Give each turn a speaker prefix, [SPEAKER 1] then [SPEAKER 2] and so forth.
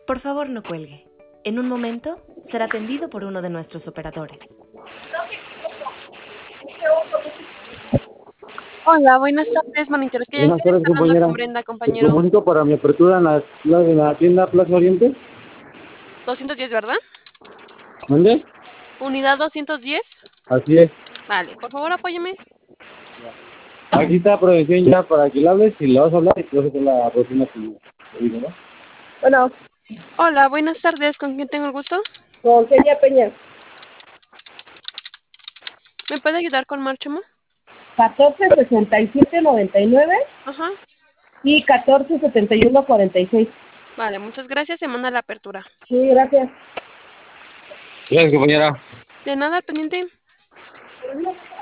[SPEAKER 1] Por favor, no cuelgue. En un momento será atendido por uno de nuestros operadores.
[SPEAKER 2] Hola, buenas tardes, Monitores. Que ya
[SPEAKER 3] Buenas tardes,
[SPEAKER 2] está hablando
[SPEAKER 3] compañera.
[SPEAKER 2] con Brenda,
[SPEAKER 3] Te
[SPEAKER 2] compañero.
[SPEAKER 3] comunico para mi apertura en la tienda Plaza Oriente.
[SPEAKER 2] 210, ¿verdad?
[SPEAKER 3] ¿Mande?
[SPEAKER 2] Unidad 210.
[SPEAKER 3] Así es.
[SPEAKER 2] Vale, por favor, apóyeme.
[SPEAKER 3] Aquí está Prevención ya para que le hables y le vas a hablar y te vas a hacer la próxima que digo, ¿no?
[SPEAKER 4] Bueno,
[SPEAKER 2] Hola, buenas tardes. ¿Con quién tengo el gusto?
[SPEAKER 4] con Kenia Peña.
[SPEAKER 2] ¿Me puede ayudar con Marchamo?
[SPEAKER 4] 146799
[SPEAKER 2] Ajá.
[SPEAKER 4] y 147146.
[SPEAKER 2] Vale, muchas gracias. Se manda la apertura.
[SPEAKER 4] Sí, gracias.
[SPEAKER 3] Gracias, compañera.
[SPEAKER 2] De nada, al pendiente.